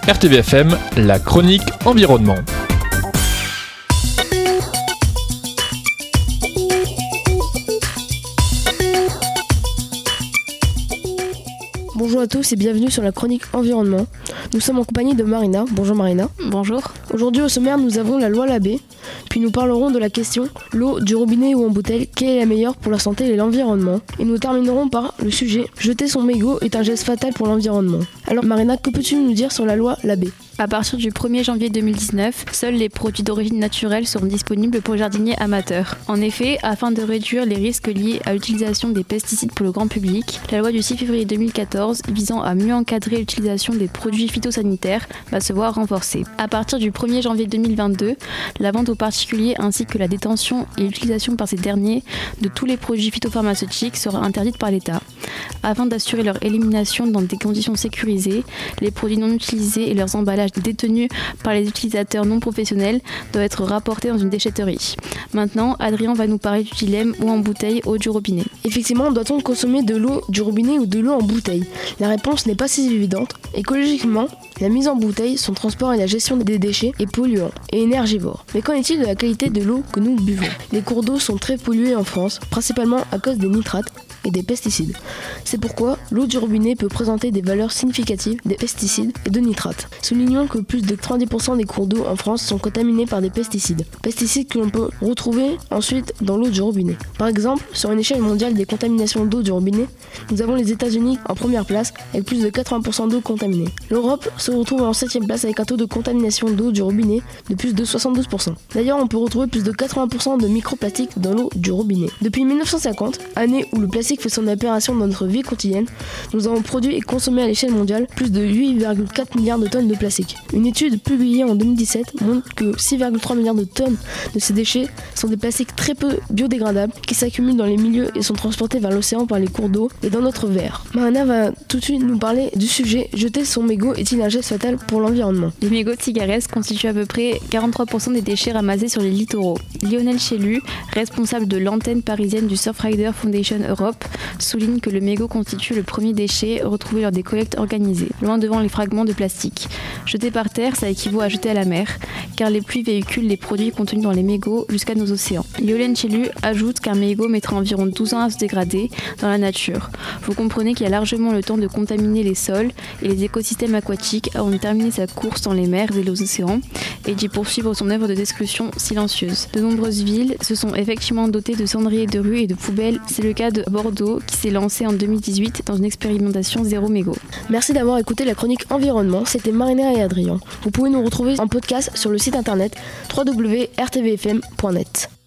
RTVFM, la chronique environnement. Bonjour à tous et bienvenue sur la chronique environnement. Nous sommes en compagnie de Marina. Bonjour Marina. Bonjour. Aujourd'hui au sommaire nous avons la loi Labbé, puis nous parlerons de la question l'eau du robinet ou en bouteille, quelle est la meilleure pour la santé et l'environnement. Et nous terminerons par le sujet jeter son mégot est un geste fatal pour l'environnement. Alors Marina, que peux-tu nous dire sur la loi Labbé ? À partir du 1er janvier 2019, seuls les produits d'origine naturelle seront disponibles pour les jardiniers amateurs. En effet, afin de réduire les risques liés à l'utilisation des pesticides pour le grand public, la loi du 6 février 2014 visant à mieux encadrer l'utilisation des produits phytosanitaires va se voir renforcée. À partir du 1er janvier 2022, la vente aux particuliers ainsi que la détention et l'utilisation par ces derniers de tous les produits phytopharmaceutiques sera interdite par l'État. Afin d'assurer leur élimination dans des conditions sécurisées, les produits non utilisés et leurs emballages détenus par les utilisateurs non professionnels doivent être rapportés dans une déchetterie. Maintenant, Adrien va nous parler du dilemme eau en bouteille, eau du robinet. Effectivement, doit-on consommer de l'eau du robinet ou de l'eau en bouteille ? La réponse n'est pas si évidente. Écologiquement, la mise en bouteille, son transport et la gestion des déchets est polluant et énergivore. Mais qu'en est-il de la qualité de l'eau que nous buvons ? Les cours d'eau sont très pollués en France, principalement à cause des nitrates et des pesticides. C'est pourquoi l'eau du robinet peut présenter des valeurs significatives des pesticides et de nitrates. Soulignons que plus de 90% des cours d'eau en France sont contaminés par des pesticides. Pesticides que l'on peut retrouver ensuite dans l'eau du robinet. Par exemple, sur une échelle mondiale des contaminations d'eau du robinet, nous avons les États-Unis en première place avec plus de 80% d'eau contaminée. L'Europe se retrouve en 7e place avec un taux de contamination d'eau du robinet de plus de 72%. D'ailleurs, on peut retrouver plus de 80% de microplastiques dans l'eau du robinet. Depuis 1950, année où le plastique fait son apparition dans notre vie quotidienne, nous avons produit et consommé à l'échelle mondiale plus de 8,4 milliards de tonnes de plastique. Une étude publiée en 2017 montre que 6,3 milliards de tonnes de ces déchets sont des plastiques très peu biodégradables qui s'accumulent dans les milieux et sont transportés vers l'océan par les cours d'eau et dans notre verre. Marina va tout de suite nous parler du sujet jeter son mégot est-il un geste fatal pour l'environnement ? Les mégots de cigarettes constituent à peu près 43% des déchets ramassés sur les littoraux. Lionel Chélu, responsable de l'antenne parisienne du Surfrider Foundation Europe, souligne que le mégot constitue le premier déchet retrouvé lors des collectes organisées, loin devant les fragments de plastique. Jeter par terre, ça équivaut à jeter à la mer, car les pluies véhiculent les produits contenus dans les mégots jusqu'à nos océans. Lionel Chélu ajoute qu'un mégot mettra environ 12 ans à se dégrader dans la nature. Vous comprenez qu'il y a largement le temps de contaminer les sols et les écosystèmes aquatiques avant de terminer sa course dans les mers et les océans et d'y poursuivre son œuvre de destruction silencieuse. De nombreuses villes se sont effectivement dotées de cendriers de rue et de poubelles. C'est le cas de Bordeaux qui s'est lancé en 2018 dans une expérimentation zéro mégot. Merci d'avoir écouté la chronique environnement, c'était Marina et Adrien. Vous pouvez nous retrouver en podcast sur le site internet www.rtvfm.net.